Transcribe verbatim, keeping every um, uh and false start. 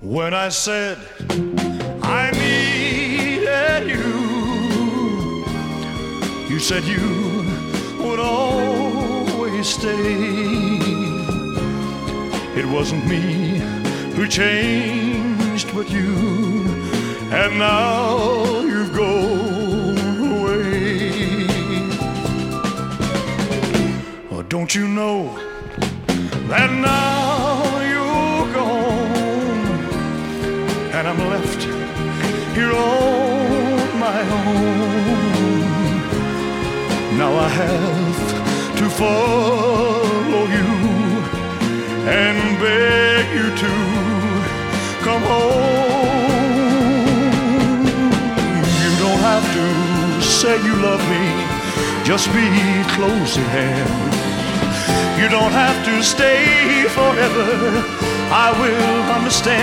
When I said I needed you, you said you would always stay. It wasn't me who changed but you, and now you've gone away. Oh, don't you know that now you're gone, and I'm left here on my own. Now I have to follow you and beg you to come home. You don't have to say you love me, just be close at hand. You don't have to stay forever, I will understand.